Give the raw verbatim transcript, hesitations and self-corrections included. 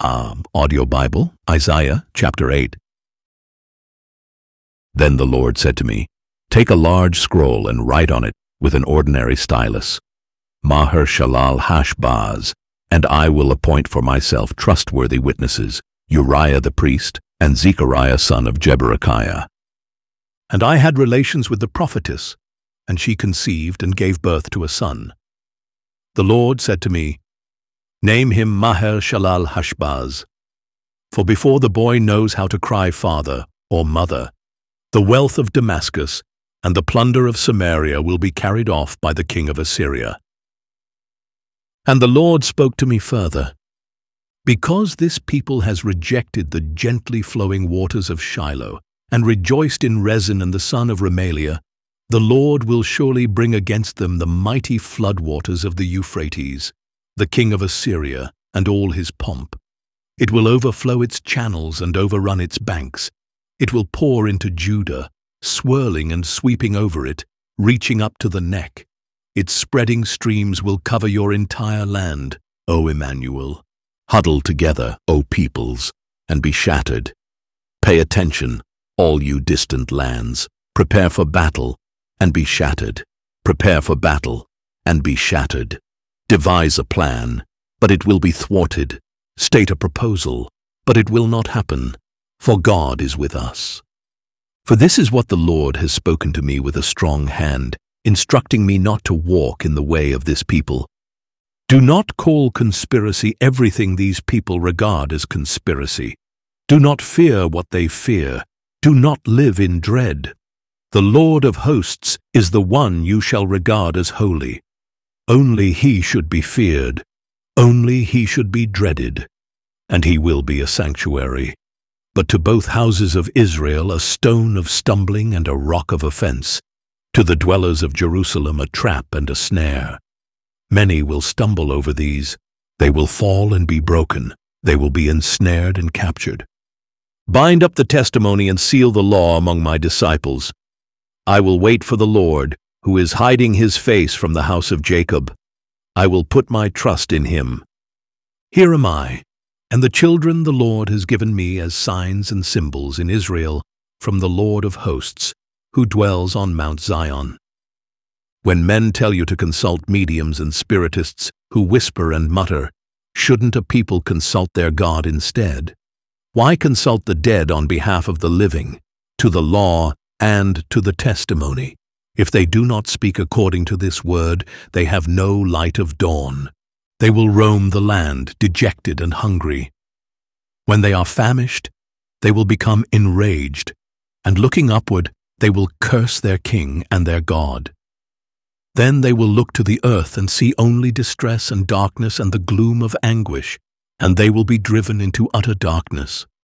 Um, Audio Bible, Isaiah chapter eight. Then the Lord said to me, "Take a large scroll and write on it with an ordinary stylus, Maher-shalal-hash-baz, and I will appoint for myself trustworthy witnesses, Uriah the priest and Zechariah son of Jeberechiah." And I had relations with the prophetess, and she conceived and gave birth to a son. The Lord said to me, "Name him Maher-shalal-hash-baz, for before the boy knows how to cry father or mother, the wealth of Damascus and the plunder of Samaria will be carried off by the king of Assyria." And the Lord spoke to me further, "Because this people has rejected the gently flowing waters of Shiloh and rejoiced in Rezin and the son of Remaliah, the Lord will surely bring against them the mighty flood waters of the Euphrates, the king of Assyria and all his pomp. It will overflow its channels and overrun its banks. It will pour into Judah, swirling and sweeping over it, reaching up to the neck. Its spreading streams will cover your entire land, O Emmanuel. Huddle together, O peoples, and be shattered. Pay attention, all you distant lands. Prepare for battle, and be shattered. Prepare for battle, and be shattered. Devise a plan, but it will be thwarted. State a proposal, but it will not happen, for God is with us. For this is what the Lord has spoken to me with a strong hand, instructing me not to walk in the way of this people. Do not call conspiracy everything these people regard as conspiracy. Do not fear what they fear. Do not live in dread. The Lord of hosts is the one you shall regard as holy. Only he should be feared. Only he should be dreaded. And he will be a sanctuary. But to both houses of Israel a stone of stumbling and a rock of offense. To the dwellers of Jerusalem a trap and a snare. Many will stumble over these. They will fall and be broken. They will be ensnared and captured. Bind up the testimony and seal the law among my disciples. I will wait for the Lord, who is hiding his face from the house of Jacob. I will put my trust in him. Here am I, and the children the Lord has given me as signs and symbols in Israel from the Lord of hosts, who dwells on Mount Zion. When men tell you to consult mediums and spiritists who whisper and mutter, shouldn't a people consult their God instead? Why consult the dead on behalf of the living, to the law and to the testimony? If they do not speak according to this word, they have no light of dawn. They will roam the land, dejected and hungry. When they are famished, they will become enraged, and looking upward, they will curse their king and their God. Then they will look to the earth and see only distress and darkness and the gloom of anguish, and they will be driven into utter darkness.